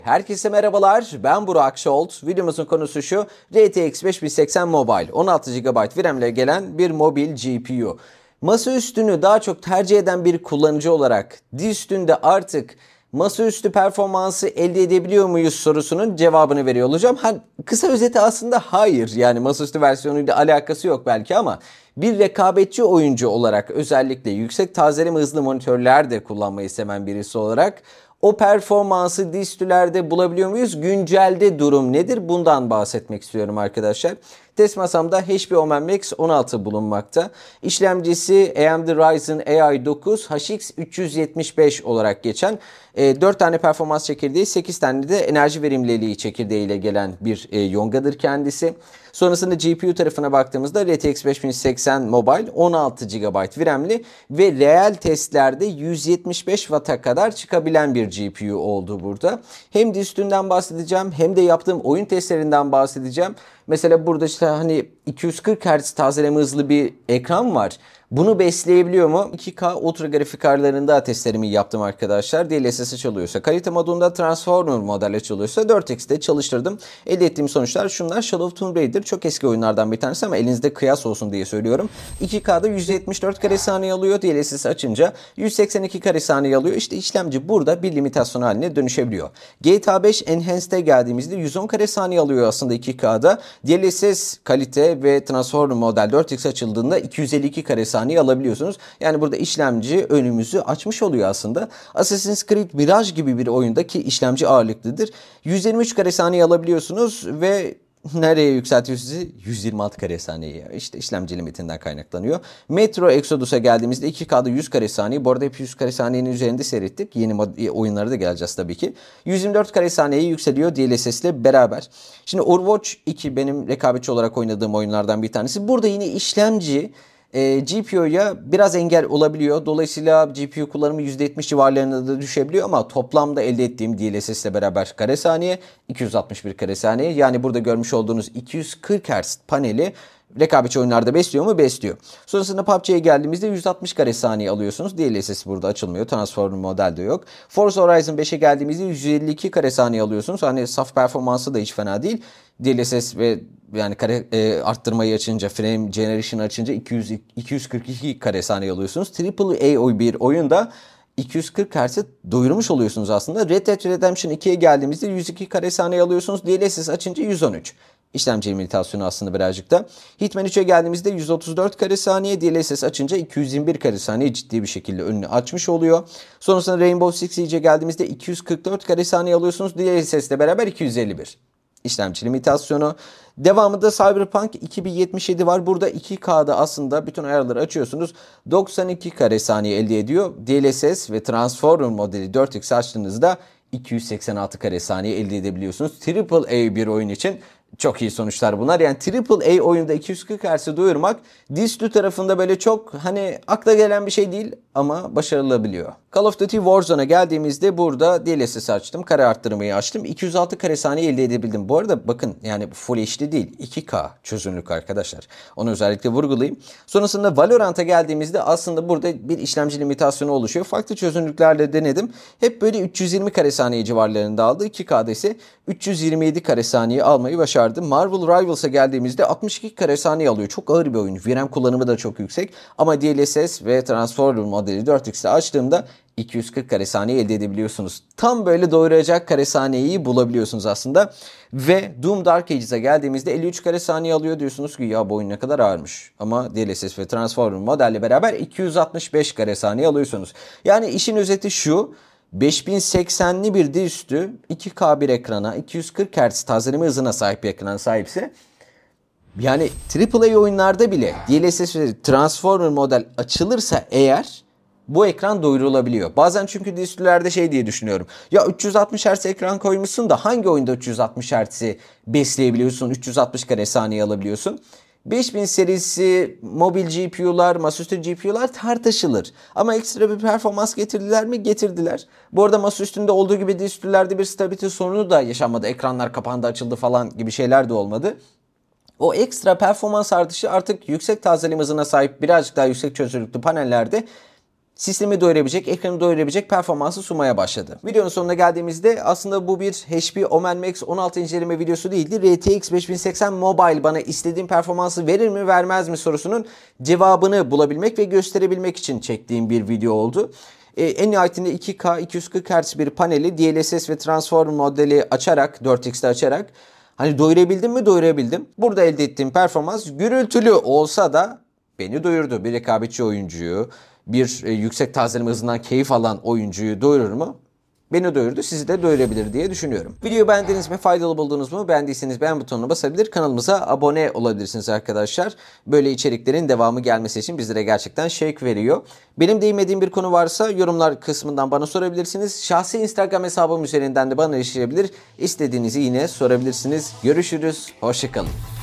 Herkese merhabalar, ben Burak Şolt. Videomuzun konusu şu: RTX 5080 Mobile 16 GB RAM ile gelen bir mobil GPU. Masaüstünü daha çok tercih eden bir kullanıcı olarak dizüstünde artık masaüstü performansı elde edebiliyor muyuz sorusunun cevabını veriyor olacağım. Kısa özeti aslında hayır, yani masaüstü versiyonuyla alakası yok belki, ama bir rekabetçi oyuncu olarak, özellikle yüksek tazeleme hızlı monitörler de kullanmayı seven birisi olarak o performansı dizüstülerde bulabiliyor muyuz? Güncelde durum nedir? Bundan bahsetmek istiyorum arkadaşlar. Test masamda HP Omen Max 16 bulunmakta. İşlemcisi AMD Ryzen AI 9 HX 375 olarak geçen 4 tane performans çekirdeği, 8 tane de enerji verimliliği çekirdeği ile gelen bir Yonga'dır kendisi. Sonrasında GPU tarafına baktığımızda RTX 5080 Mobile 16 GB RAM'li ve reel testlerde 175 Watt'a kadar çıkabilen bir GPU oldu burada. Hem dizüstünden bahsedeceğim hem de yaptığım oyun testlerinden bahsedeceğim. Mesela burada işte 240 Hz tazeleme hızlı bir ekran var. Bunu besleyebiliyor mu? 2K ultra grafik ayarlarında testlerimi yaptım arkadaşlar. DLSS çalıyorsa, kalite modunda Transformer modelle çalıyorsa 4x'te çalıştırdım. Elde ettiğim sonuçlar şunlar. Shadow of Tomb Raider çok eski oyunlardan bir tanesi ama elinizde kıyas olsun diye söylüyorum. 2K'da 174 kare saniye alıyor. DLSS açınca 182 kare saniye alıyor. İşte işlemci burada bir limitasyon haline dönüşebiliyor. GTA 5 Enhanced'e geldiğimizde 110 kare saniye alıyor aslında 2K'da. DLSS kalite ve Transformer model 4x açıldığında 252 kare saniye alabiliyorsunuz. Yani burada işlemci önümüzü açmış oluyor aslında. Assassin's Creed Mirage gibi bir oyundaki işlemci ağırlıklıdır. 123 kare saniye alabiliyorsunuz ve nereye yükseltiyor sizi? 126 kare saniye. İşte işlemci limitinden kaynaklanıyor. Metro Exodus'a geldiğimizde 2K'da 100 kare saniye. Bu arada hep 100 kare saniyenin üzerinde seyrettik. Yeni oyunlara da geleceğiz tabii ki. 124 kare saniyeye yükseliyor DLSS ile beraber. Şimdi Overwatch 2 benim rekabetçi olarak oynadığım oyunlardan bir tanesi. Burada yine işlemci GPU'ya biraz engel olabiliyor. Dolayısıyla GPU kullanımı %70 civarlarında da düşebiliyor ama toplamda elde ettiğim DLSS ile beraber kare saniye 261 kare saniye. Yani burada görmüş olduğunuz 240 Hz paneli rekabetçi oyunlarda besliyor mu? Besliyor. Sonrasında PUBG'ye geldiğimizde 160 kare saniye alıyorsunuz. DLSS burada açılmıyor. Transformer model de yok. Forza Horizon 5'e geldiğimizde 152 kare saniye alıyorsunuz. Saf performansı da hiç fena değil. DLSS ve yani kare arttırmayı açınca, frame generation açınca 242 kare saniye alıyorsunuz. AAA bir oyunda 240 Hz'e doyurmuş oluyorsunuz aslında. Red Dead Redemption 2'ye geldiğimizde 102 kare saniye alıyorsunuz. DLSS açınca 113. İşlemci limitasyonu aslında birazcık da. Hitman 3'e geldiğimizde 134 kare saniye, DLSS açınca 221 kare saniye ciddi bir şekilde önünü açmış oluyor. Sonrasında Rainbow Six Siege'e geldiğimizde 244 kare saniye alıyorsunuz. DLSS ile beraber 251. İşlemci limitasyonu. Devamında Cyberpunk 2077 var. Burada 2K'da aslında bütün ayarları açıyorsunuz. 92 kare saniye elde ediyor. DLSS ve Transformer modeli 4x açtığınızda 286 kare saniye elde edebiliyorsunuz. AAA bir oyun için çok iyi sonuçlar bunlar. Yani AAA oyunda 240 Hz'e duyurmak dizüstü tarafında böyle çok akla gelen bir şey değil ama başarılabiliyor. Call of Duty Warzone'a geldiğimizde burada DLSS açtım. Kare arttırmayı açtım. 206 kare saniye elde edebildim. Bu arada bakın, yani Full HD değil, 2K çözünürlük arkadaşlar. Onu özellikle vurgulayayım. Sonrasında Valorant'a geldiğimizde aslında burada bir işlemci limitasyonu oluşuyor. Farklı çözünürlüklerle denedim. Hep böyle 320 kare saniye civarlarında aldı. 2K'da ise 327 kare saniye almayı başardı. Marvel Rivals'a geldiğimizde 62 kare saniye alıyor. Çok ağır bir oyun. VRAM kullanımı da çok yüksek. Ama DLSS ve Transformer modeli 4x'te açtığımda 240 kare saniye elde edebiliyorsunuz. Tam böyle doyuracak kare saniyeyi bulabiliyorsunuz aslında. Ve Doom Dark Ages'a geldiğimizde 53 kare saniye alıyor, diyorsunuz ki ya bu oyun ne kadar ağırmış. Ama DLSS ve Transformer modelle beraber 265 kare saniye alıyorsunuz. Yani işin özeti şu: 5080'li bir dizüstü 2K bir ekrana, 240 Hz tazeleme hızına sahip bir ekrana sahipse, yani AAA oyunlarda bile DLSS ve Transformer model açılırsa eğer bu ekran doyurulabiliyor. Bazen çünkü dizüstülerde diye düşünüyorum. Ya 360 Hz ekran koymuşsun da hangi oyunda 360 Hz'i besleyebiliyorsun? 360 kare saniye alabiliyorsun. 5000 serisi mobil GPU'lar, masaüstü GPU'lar tartışılır. Ama ekstra bir performans getirdiler mi? Getirdiler. Bu arada masaüstünde olduğu gibi dizüstülerde bir stabilite sorunu da yaşanmadı. Ekranlar kapandı, açıldı falan gibi şeyler de olmadı. O ekstra performans artışı artık yüksek tazeleme hızına sahip birazcık daha yüksek çözünürlüklü panellerde sistemi doyurabilecek, ekranı doyurabilecek performansı sunmaya başladı. Videonun sonuna geldiğimizde aslında bu bir HP Omen Max 16 inceleme videosu değildi. RTX 5080 Mobile bana istediğim performansı verir mi vermez mi sorusunun cevabını bulabilmek ve gösterebilmek için çektiğim bir video oldu. En nihayetinde 2K 240 Hz bir paneli DLSS ve transform modeli açarak 4x'te açarak hani doyurabildim mi? Doyurabildim. Burada elde ettiğim performans gürültülü olsa da beni doyurdu. Bir rekabetçi oyuncuyu, bir yüksek tazeleme hızından keyif alan oyuncuyu doyurur mu? Beni doyurdu, sizi de doyurabilir diye düşünüyorum. Videoyu beğendiniz mi, faydalı buldunuz mu? Beğendiyseniz beğen butonuna basabilir, kanalımıza abone olabilirsiniz arkadaşlar. Böyle içeriklerin devamı gelmesi için bizlere gerçekten şevk veriyor. Benim değinmediğim bir konu varsa yorumlar kısmından bana sorabilirsiniz. Şahsi Instagram hesabım üzerinden de bana erişebilir. İstediğinizi yine sorabilirsiniz. Görüşürüz, hoşça kalın.